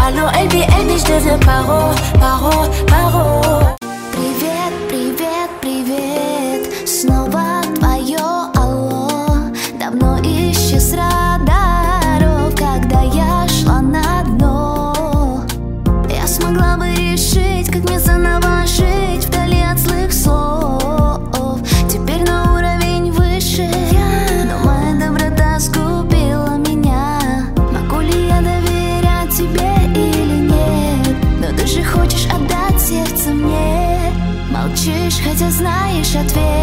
Allô, LB, je deviens paro. Привет, привет, привет. Снова твое алло. Давно исчез радаров, когда я шла на дно. Я смогла бы решить, как мне заново жить вдали от злых слов. Теперь на уровень выше, но моя доброта сгубила меня. Могу ли я доверять тебе или нет? Но ты же хочешь отдать сердце мне. Молчишь, хотя знаешь ответ.